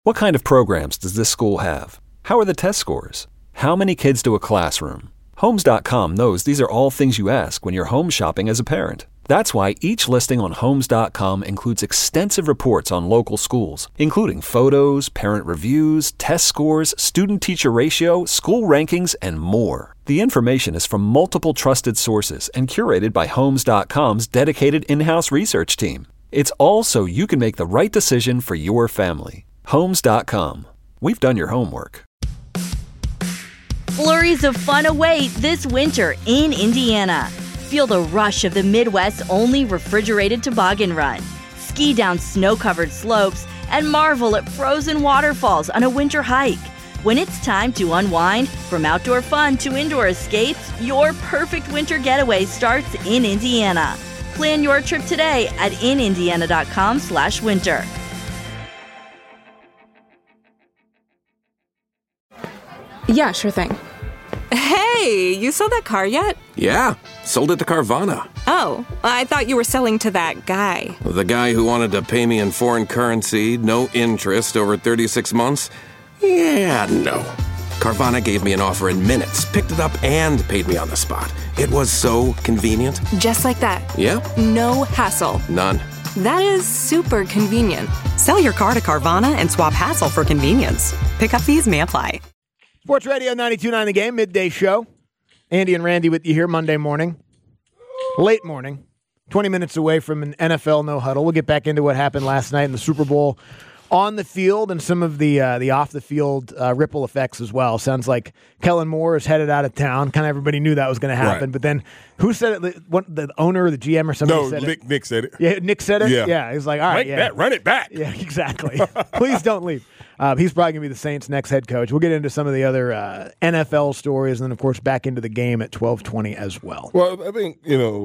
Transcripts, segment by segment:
What kind of programs does this school have? How are the test scores? How many kids to a classroom? Homes.com knows these are all things you ask when you're home shopping as a parent. That's why each listing on Homes.com includes extensive reports on local schools, including photos, parent reviews, test scores, student-teacher ratio, school rankings, and more. The information is from multiple trusted sources and curated by Homes.com's dedicated in-house research team. It's all so you can make the right decision for your family. Homes.com. We've done your homework. Flurries of fun await this winter in Indiana. Feel the rush of the Midwest's only refrigerated toboggan run. Ski down snow-covered slopes and marvel at frozen waterfalls on a winter hike. When it's time to unwind, from outdoor fun to indoor escapes, your perfect winter getaway starts in Indiana. Plan your trip today at inindiana.com/winter. Yeah, sure thing. Hey, you sold that car yet? Yeah, sold it to Carvana. Oh, I thought you were selling to that guy. The guy who wanted to pay me in foreign currency, no interest, over 36 months? Yeah, no. Carvana gave me an offer in minutes, picked it up, and paid me on the spot. It was so convenient. Just like that. Yeah? No hassle. None. That is super convenient. Sell your car to Carvana and swap hassle for convenience. Pickup fees may apply. Sports Radio 92.9 The Game, midday show. Andy and Randy with you here Monday morning. Late morning. 20 minutes away from an NFL no-huddle. We'll get back into what happened last night in the Super Bowl on the field and some of the off-the-field ripple effects as well. Sounds like Kellen Moore is headed out of town. Kind of everybody knew that was going to happen. Right. But then who said it? The owner or the GM or somebody said it? Nick said it. Yeah, Nick said it? Yeah. He's like, all right, run it back. Yeah, exactly. Please don't leave. He's probably going to be the Saints' next head coach. We'll get into some of the other NFL stories and then, of course, back into the game at 12:20 as well. Well, I think,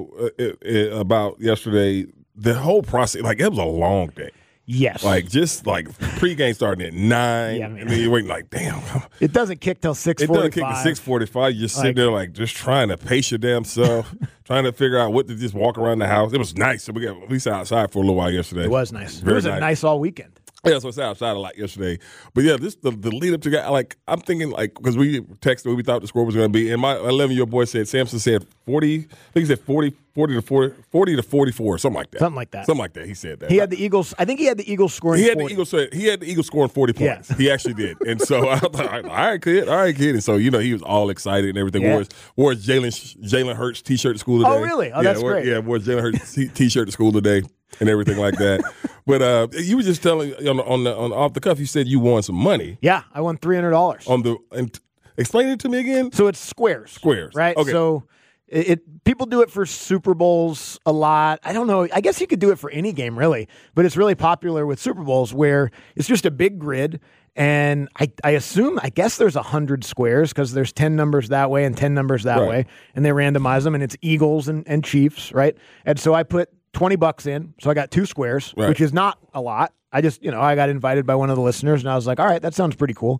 about yesterday, the whole process, it was a long day. Yes. Pregame starting at 9, and then you're waiting damn. It doesn't kick till 6:45. It doesn't kick till 6:45. You're sitting there just trying to pace your damn self, trying to figure out what to just walk around the house. It was nice. So we sat outside for a little while yesterday. It was nice. Very it was nice all weekend. Yeah, so I sat outside a lot yesterday. But yeah, the lead up to that, I'm thinking because we texted what we thought the score was going to be, and my 11-year-old boy said, Samson said 40, I think he said 40 to 44, something like that. Something like that. He said that. He had the Eagles. I think he had the Eagles scoring 40. He had the Eagles scoring 40 points. Yes. He actually did. And so I was like, all right, kid. And so, he was all excited and everything. Yeah. Wore his Jalen Hurts T-shirt to school today. Oh, really? Oh, that's great. Yeah, wore his Jalen Hurts T-shirt to school today and everything like that. But you were just telling on off the cuff, you said you won some money. Yeah, I won $300. Explain it to me again. So it's squares, right? Okay. So people do it for Super Bowls a lot. I don't know. I guess you could do it for any game, really. But it's really popular with Super Bowls where it's just a big grid. And I guess there's 100 squares because there's 10 numbers that way and 10 numbers that way. And they randomize them, and it's Eagles and Chiefs, right? And so I put $20 in. So I got 2 squares, which is not a lot. I just, I got invited by one of the listeners, and I was like, all right, that sounds pretty cool.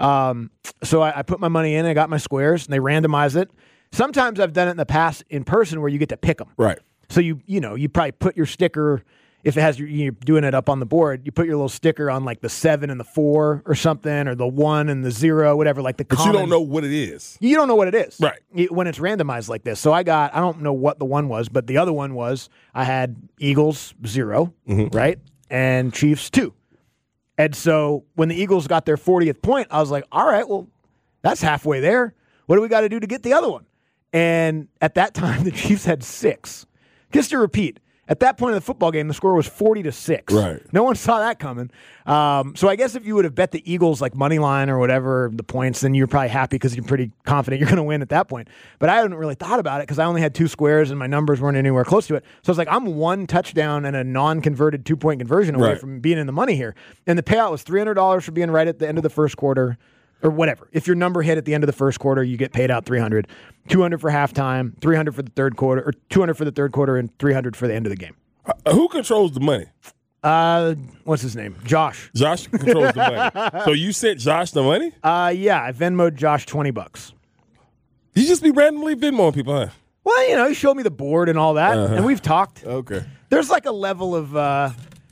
So I put my money in, I got my squares, and they randomize it. Sometimes I've done it in the past in person where you get to pick them. Right. So you probably put your sticker, if it has you're doing it up on the board, you put your little sticker on the 7 and the 4 or something, or the 1 and the 0, whatever, the But common. you don't know what it is. You don't know what it is. Right. When it's randomized like this. So I don't know what the one was, but the other one was I had Eagles 0, right? And Chiefs 2. And so when the Eagles got their 40th point, I was like, all right, well, that's halfway there. What do we got to do to get the other one? And at that time, the Chiefs had 6. Just to repeat, at that point in the football game, the score was 40-6. Right. No one saw that coming. So I guess if you would have bet the Eagles money line or whatever, the points, then you're probably happy because you're pretty confident you're going to win at that point. But I hadn't really thought about it because I only had 2 squares and my numbers weren't anywhere close to it. So I was like, I'm 1 touchdown and a non-converted 2-point conversion away from being in the money here. And the payout was $300 for being right at the end of the first quarter. Or whatever. If your number hit at the end of the first quarter, you get paid out $300. $200 for halftime, $300 for the third quarter, or $200 for the third quarter, and $300 for the end of the game. Who controls the money? What's his name? Josh. Josh controls the money. So you sent Josh the money? Yeah, I Venmo'd Josh $20. You just be randomly Venmoing people, huh? Well, he showed me the board and all that, and we've talked. Okay. There's a level of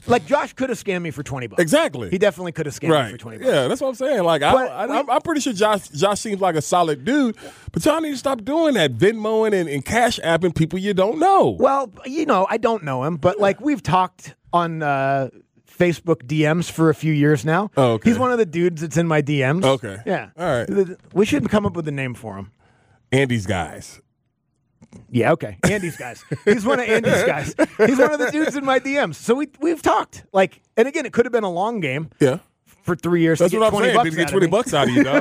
Like, Josh could have scammed me for $20. Exactly. He definitely could have scammed me for $20. Yeah, that's what I'm saying. Like, I'm pretty sure Josh seems like a solid dude, but y'all need to stop doing that, Venmoing and cash apping people you don't know. Well, I don't know him, but like we've talked on Facebook DMs for a few years now. Oh, okay. He's one of the dudes that's in my DMs. Okay. Yeah. All right. We should come up with a name for him. Andy's guys. Yeah, okay. Andy's guys. He's one of Andy's guys. He's one of the dudes in my DMs. So we've talked. Like, and again, it could have been a long game. Yeah. For 3 years. That's to what get I'm saying. Did he get $20 out of you,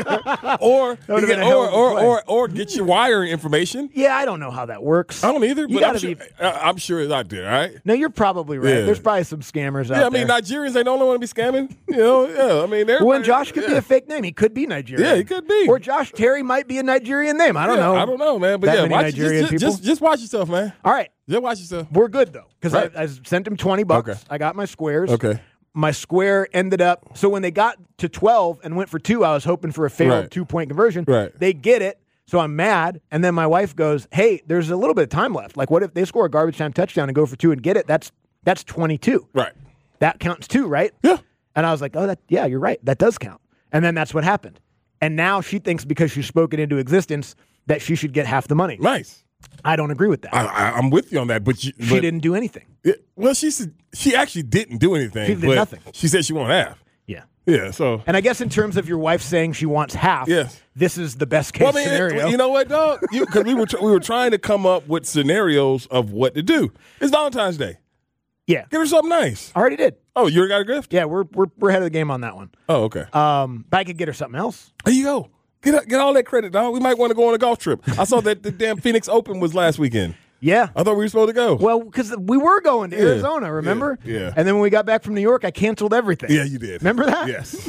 dog? or get your wiring information. Yeah, I don't know how that works. I don't either, but I'm sure it's out there, all right? No, you're probably right. Yeah. There's probably some scammers out there. Yeah, I mean, Nigerians ain't the only one to be scamming. I mean, when Josh could be a fake name. He could be Nigerian. Yeah, he could be. Or Josh Terry might be a Nigerian name. I don't know. I don't know, man. But Nigerian people. Just watch yourself, man. All right. Just watch yourself. We're good, though, because right. I sent him $20. Okay. I got my squares. Okay. My square ended up, so when they got to 12 and went for 2, I was hoping for a failed 2-point conversion. Right. They get it, so I'm mad. And then my wife goes, hey, there's a little bit of time left. Like, what if they score a garbage time touchdown and go for 2 and get it? That's 22. Right. That counts too, right? Yeah. And I was like, yeah, you're right. That does count. And then that's what happened. And now she thinks because she's spoken into existence that she should get half the money. Nice. I don't agree with that. I'm with you on that, but she didn't do anything. Well, she said she actually didn't do anything. She did nothing. She said she won't half. Yeah. Yeah. So. And I guess in terms of your wife saying she wants half, yes. This is the best case scenario. You know what, dog? Because we were trying to come up with scenarios of what to do. It's Valentine's Day. Yeah. Get her something nice. I already did. Oh, you already got a gift? Yeah, we're ahead of the game on that one. Oh, okay. But I could get her something else. There you go. Get all that credit, dog. We might want to go on a golf trip. I saw that the damn Phoenix Open was last weekend. Yeah. I thought we were supposed to go. Well, because we were going to Arizona, remember? Yeah. And then when we got back from New York, I canceled everything. Yeah, you did. Remember that? Yes.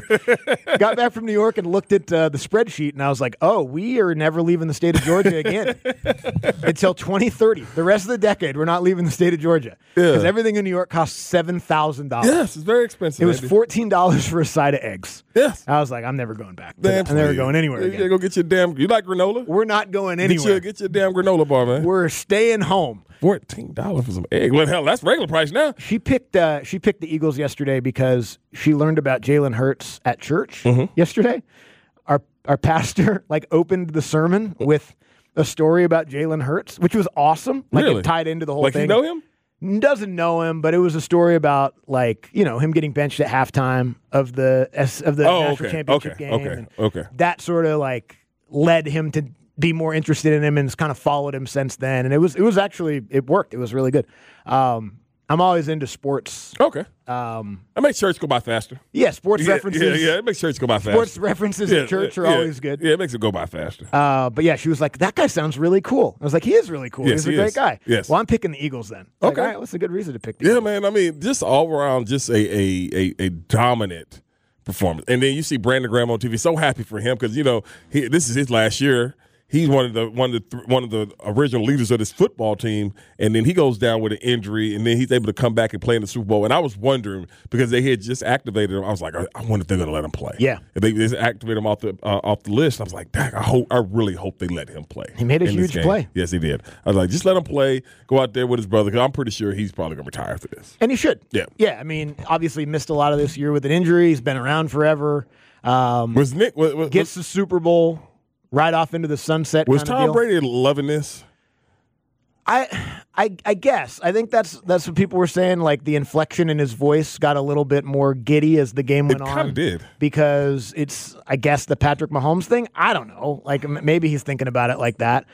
Got back from New York and looked at the spreadsheet, and I was like, oh, we are never leaving the state of Georgia again until 2030. The rest of the decade, we're not leaving the state of Georgia. Because everything in New York costs $7,000. Yes, it's very expensive. It was $14 for a side of eggs. Yes. I was like, I'm never going back. I'm never going anywhere again. You go get your damn, you like granola? We're not going anywhere. Get your damn granola bar, man. We're staying home. $14 for some egg. Well, hell, that's regular price now. She picked the Eagles yesterday because she learned about Jalen Hurts at church yesterday. Our pastor opened the sermon with a story about Jalen Hurts, which was awesome. Really? It tied into the whole thing. You know him? Doesn't know him, but it was a story about him getting benched at halftime of the national championship game. Okay. That sort of led him to be more interested in him and has kind of followed him since then. And it worked. It was really good. I'm always into sports. Okay. I make church go by faster. Yeah, sports references. Yeah, it makes church go by faster. Sports references at church are always good. Yeah, it makes it go by faster. But yeah, she was like, that guy sounds really cool. I was like, he is really cool. Yes, He's a great guy. Yes. Well, I'm picking the Eagles then. Okay. All right, what's a good reason to pick the Eagles? Yeah, man. I mean, just all around, just a dominant performance. And then you see Brandon Graham on TV. So happy for him because this is his last year. He's one of the original leaders of this football team, and then he goes down with an injury, and then he's able to come back and play in the Super Bowl. And I was wondering because they had just activated him. I was like, I wonder if they're going to let him play. Yeah, and they just activated him off the list. I was like, dang, I really hope they let him play. He made a huge play. Yes, he did. I was like, just let him play. Go out there with his brother because I'm pretty sure he's probably going to retire after this. And he should. Yeah. Yeah. I mean, obviously missed a lot of this year with an injury. He's been around forever. Was Nick gets the Super Bowl? Right off into the sunset. Was Tom Brady loving this? I guess. I think that's what people were saying. The inflection in his voice got a little bit more giddy as the game went on. It kind of did. Because it's, I guess, the Patrick Mahomes thing. I don't know. Maybe he's thinking about it like that.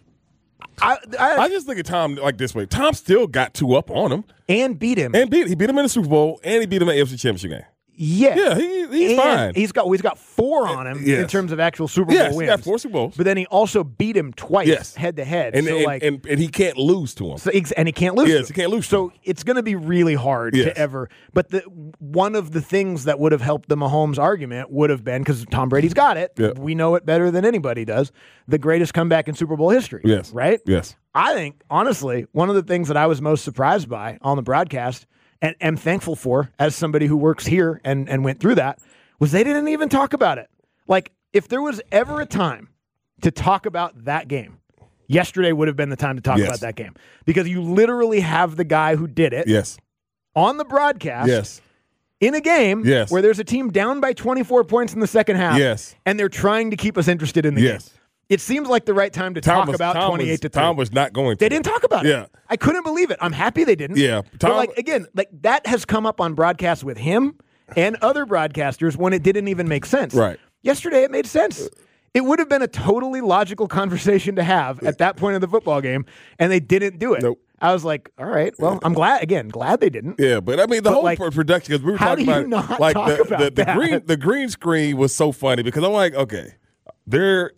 I just look at Tom this way. Tom still got 2 up on him. And beat him. He beat him in the Super Bowl, and he beat him in the AFC Championship game. Yeah, he's fine. He's got 4 on him in terms of actual Super Bowl wins. He got 4 Super Bowls. But then he also beat him twice head to head. And he can't lose to him. And he can't lose. Yes, he can't lose. So it's going to be really hard to ever. But one of the things that would have helped the Mahomes argument would have been, because Tom Brady's got it. Yeah. We know it better than anybody does. The greatest comeback in Super Bowl history. Yes. Right? Yes. I think, honestly, one of the things that I was most surprised by on the broadcast and am thankful for as somebody who works here and went through that, was they didn't even talk about it. If there was ever a time to talk about that game, yesterday would have been the time to talk about that game. Because you literally have the guy who did it. Yes. on the broadcast. Yes. In a game Yes. where there's a team down by 24 points in the second half, Yes. and they're trying to keep us interested in the Yes. game. It seems like the right time to talk about 28-3. Tom was not going to. They didn't talk about it. Yeah. I couldn't believe it. I'm happy they didn't. Yeah. But like again, like that has come up on broadcasts with him and other broadcasters when it didn't even make sense. Right. Yesterday it made sense. It would have been a totally logical conversation to have at that point of the football game, and they didn't do it. Nope. I was like, all right, well, I'm glad they didn't. Yeah, but I mean the whole like, production, because we were how talking do you about not like talk the about that? the green screen was so funny because I'm like, okay, there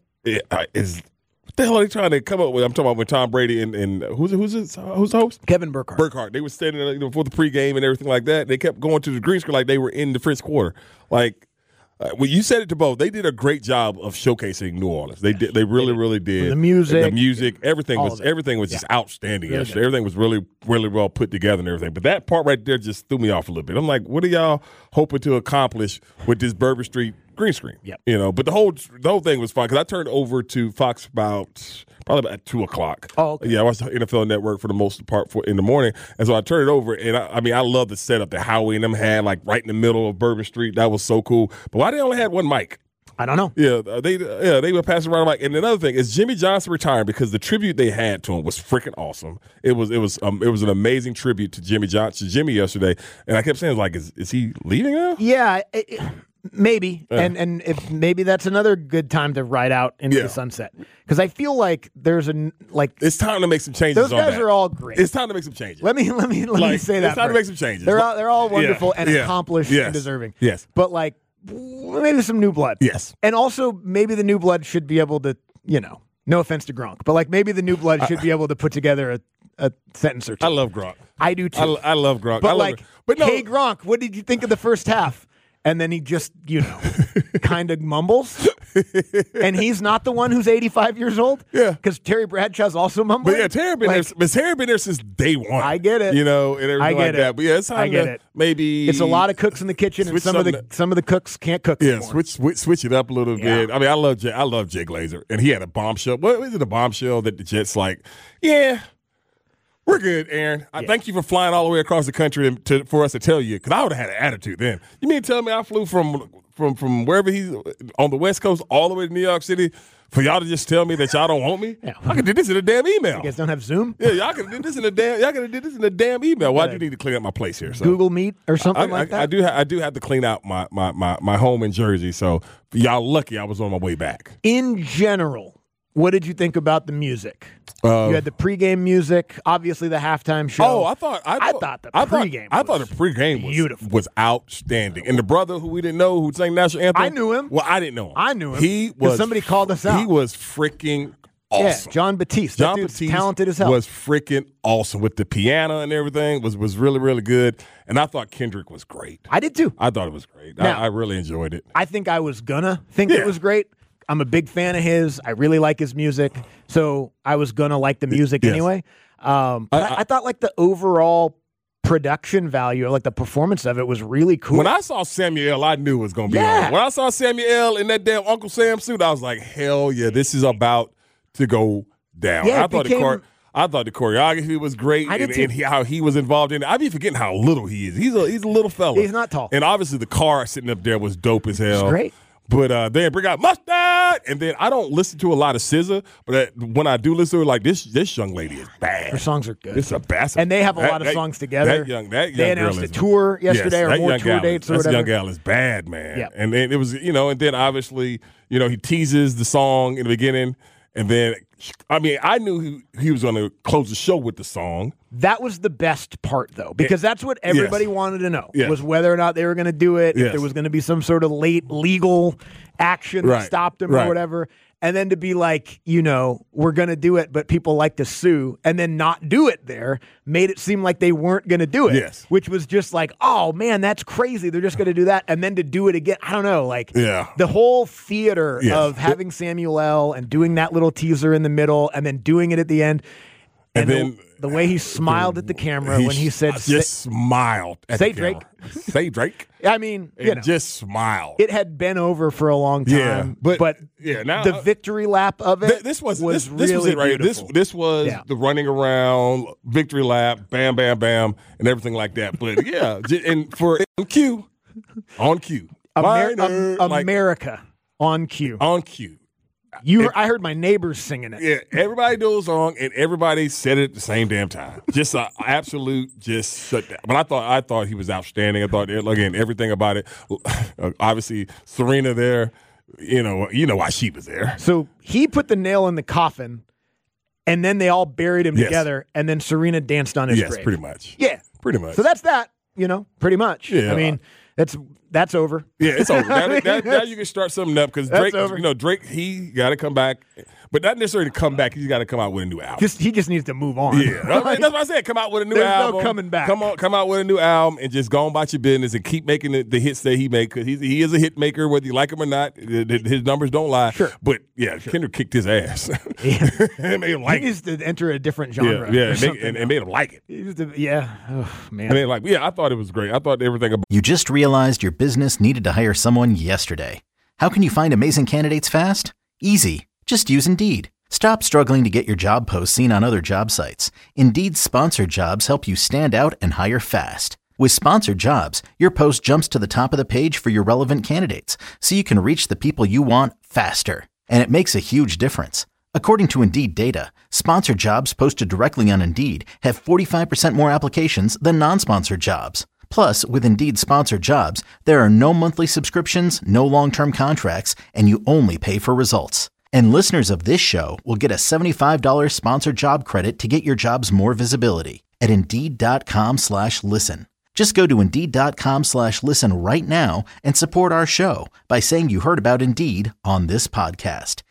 is what the hell are they trying to come up with? I'm talking about when Tom Brady and who's the host? Kevin Burkhardt. Burkhardt. They were standing for the pregame and everything like that. They kept going to the green screen like they were in the first quarter. Like well, you said it to both. They did a great job of showcasing New Orleans. They did. They really did. The music, everything was just outstanding yesterday. Everything was really well put together and everything. But that part right there just threw me off a little bit. I'm like, what are y'all hoping to accomplish with this Bourbon Street green screen? Yep. But the whole thing was fun because I turned over to Fox probably about 2:00. Oh, okay. Yeah, I watched the NFL Network for the most part in the morning, and so I turned it over. And I love the setup that Howie and them had, like right in the middle of Bourbon Street. That was so cool. But why they only had one mic? I don't know. Yeah, they were passing around a mic. And another thing is Jimmy Johnson retiring because the tribute they had to him was freaking awesome. It was an amazing tribute to Jimmy yesterday. And I kept saying, like, is he leaving now? Yeah. Maybe, and if maybe that's another good time to ride out into the sunset because I feel like there's it's time to make some changes. Those guys are all great. It's time to make some changes. Let me say that. It's time to make some changes. They're all wonderful and accomplished and deserving. Yes, but like maybe some new blood. Yes, and also maybe the new blood should be able to no offense to Gronk, but like maybe the new blood should be able to put together a sentence or two. I love Gronk. I do too. I love Gronk. But hey Gronk, what did you think of the first half? And then he just, kind of mumbles. And he's not the one who's 85 years old. Yeah. Because Terry Bradshaw's also mumbling. But yeah, Terry been there since day one. I get it. And everything like that. But yeah, it's time to maybe. It's a lot of cooks in the kitchen, and some of the cooks can't cook anymore. Switch it up a little bit. I mean, I love Jay Glazer. And he had a bombshell. What was it, a bombshell that the Jets we're good, Aaron. I thank you for flying all the way across the country for us to tell you, because I would have had an attitude then. You mean to tell me I flew from wherever he's on the West Coast all the way to New York City for y'all to just tell me that y'all don't want me? Yeah. I could do this in a damn email. You guys don't have Zoom? Yeah, y'all could have did this in a damn email. Why do you need to clean up my place here? So Google Meet or something like that? I do have to clean out my home in Jersey. So y'all lucky I was on my way back. In general, what did you think about the music? You had the pregame music, obviously the halftime show. Oh, I thought the pregame was outstanding. And the brother who we didn't know who sang national anthem, I knew him. Well, I didn't know him. I knew him. He was. Somebody called us out. He was freaking awesome. Yeah, John Batiste. That dude's talented as hell. Was freaking awesome with the piano and everything. Was really, really good. And I thought Kendrick was great. I did too. I thought it was great. Now, I really enjoyed it. I think I was gonna think it was great. I'm a big fan of his. I really like his music, so I was gonna like the music anyway. But I thought like the overall production value, or like the performance of it, was really cool. When I saw Samuel, I knew it was gonna be on. When I saw Samuel in that damn Uncle Sam suit, I was like, hell yeah, this is about to go down. Yeah, I thought the choreography was great, and how he was involved in it. I be forgetting how little he is. He's a little fella. He's not tall. And obviously the car sitting up there was dope as hell. It's great. But then bring out Mustard, and then I don't listen to a lot of SZA, but when I do listen to it, like this young lady is bad. Her songs are good. It's a bastard. And they have a lot of songs together. That young they announced a tour yesterday, or more tour dates or whatever. That young gal is bad, man. Yeah. And it was, and then obviously, he teases the song in the beginning, and then, I knew he was going to close the show with the song. That was the best part, though, because that's what everybody wanted to know, was whether or not they were going to do it, if there was going to be some sort of late legal action that stopped them or whatever. And then to be like, we're going to do it, but people like to sue, and then not do it there, made it seem like they weren't going to do it. Yes. Which was just like, oh, man, that's crazy. They're just going to do that. And then to do it again, I don't know. Like, the whole theater of having Samuel L. and doing that little teaser in the middle and then doing it at the end. And then the way he smiled at the camera when he said, smiled at say the Drake. camera. Say Drake. I mean, just smiled. It had been over for a long time. Yeah, but now the victory lap of it this was really it, right? beautiful. This was the running around, victory lap, bam, bam, bam, and everything like that. But yeah, and for on cue. America on cue. On cue. I heard my neighbors singing it. Yeah, everybody knew a song, and everybody said it at the same damn time. Just an absolute shutdown. But I thought he was outstanding. I thought, again, everything about it. Obviously, Serena there, you know why she was there. So he put the nail in the coffin, and then they all buried him together, and then Serena danced on his grave. Yes, pretty much. Yeah. Pretty much. So that's that, pretty much. Yeah. I mean, that's over. Yeah, it's over. Now you can start something up because Drake, Drake, he got to come back, but not necessarily to come back. He's got to come out with a new album. He just needs to move on. Yeah, that's what I said. Come out with a new album. There's no coming back. Come out with a new album and just go on about your business and keep making the hits that he make because he is a hit maker whether you like him or not. His numbers don't lie. Sure, but Kendrick kicked his ass. And made him like he needs to enter a different genre. And made him like it. Oh man. I thought it was great. I thought everything about. You just realized your business needed to hire someone yesterday. How can you find amazing candidates fast? Easy. Just use Indeed. Stop struggling to get your job posts seen on other job sites. Indeed's sponsored jobs help you stand out and hire fast. With sponsored jobs, your post jumps to the top of the page for your relevant candidates, so you can reach the people you want faster. And it makes a huge difference. According to Indeed data, sponsored jobs posted directly on Indeed have 45% more applications than non-sponsored jobs. Plus, with Indeed sponsored jobs, there are no monthly subscriptions, no long-term contracts, and you only pay for results. And listeners of this show will get a $75 sponsored job credit to get your jobs more visibility at Indeed.com/listen. Just go to Indeed.com/listen right now and support our show by saying you heard about Indeed on this podcast.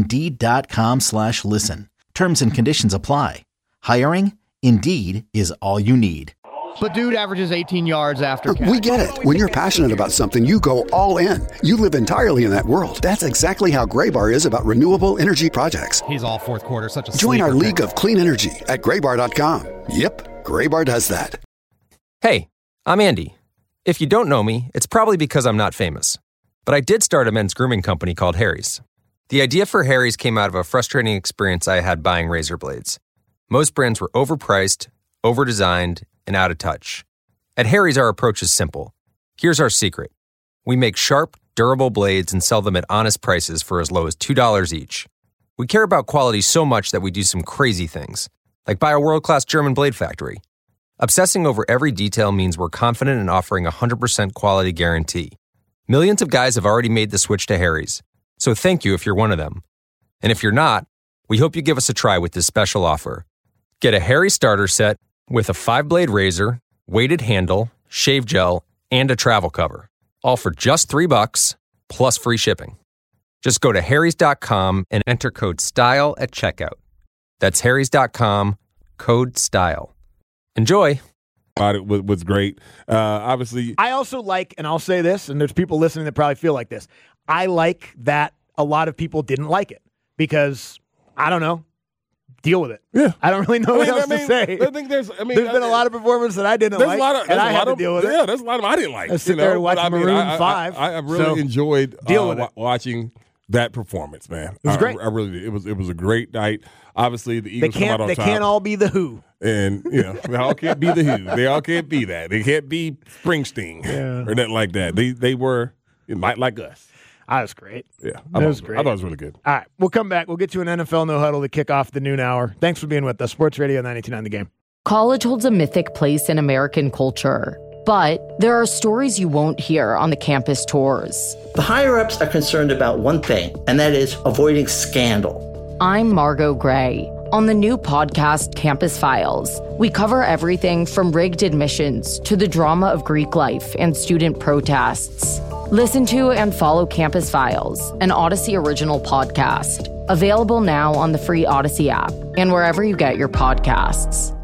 Indeed.com/listen. Terms and conditions apply. Hiring? Indeed is all you need. But dude averages 18 yards after catch. We get it. When you're passionate about something, you go all in. You live entirely in that world. That's exactly how Graybar is about renewable energy projects. He's all fourth quarter, such a Join our league of clean energy at Graybar.com. Yep, Graybar does that. Hey, I'm Andy. If you don't know me, it's probably because I'm not famous. But I did start a men's grooming company called Harry's. The idea for Harry's came out of a frustrating experience I had buying razor blades. Most brands were overpriced, overdesigned, and out of touch. At Harry's, our approach is simple. Here's our secret. We make sharp, durable blades and sell them at honest prices for as low as $2 each. We care about quality so much that we do some crazy things, like buy a world-class German blade factory. Obsessing over every detail means we're confident in offering a 100% quality guarantee. Millions of guys have already made the switch to Harry's, so thank you if you're one of them. And if you're not, we hope you give us a try with this special offer. Get a Harry's starter set with a 5-blade razor, weighted handle, shave gel, and a travel cover. All for just $3 plus free shipping. Just go to harrys.com and enter code STYLE at checkout. That's harrys.com, code STYLE. Enjoy. It was great. Obviously, I also like, and I'll say this, and there's people listening that probably feel like this. I like that a lot of people didn't like it because, I don't know, deal with it. Yeah. I don't really know what else to say. I think there's been a lot of performances that I didn't like, and I had to deal with it. Yeah, there's a lot of them I didn't like. I sit there and watch Maroon 5. I really enjoyed watching that performance, man. It was great. I really did. It was a great night. Obviously, the Eagles come out on top. They can't all be the Who. And, they all can't be the Who. They all can't be that. They can't be Springsteen or nothing like that. They were like us. That was great. Yeah. That was great. I thought it was really good. All right. We'll come back. We'll get to an NFL No Huddle to kick off the noon hour. Thanks for being with us. Sports Radio 92.9 The Game. College holds a mythic place in American culture, but there are stories you won't hear on the campus tours. The higher-ups are concerned about one thing, and that is avoiding scandal. I'm Margot Gray. On the new podcast, Campus Files, we cover everything from rigged admissions to the drama of Greek life and student protests. Listen to and follow Campus Files, an Odyssey original podcast. Available now on the free Odyssey app and wherever you get your podcasts.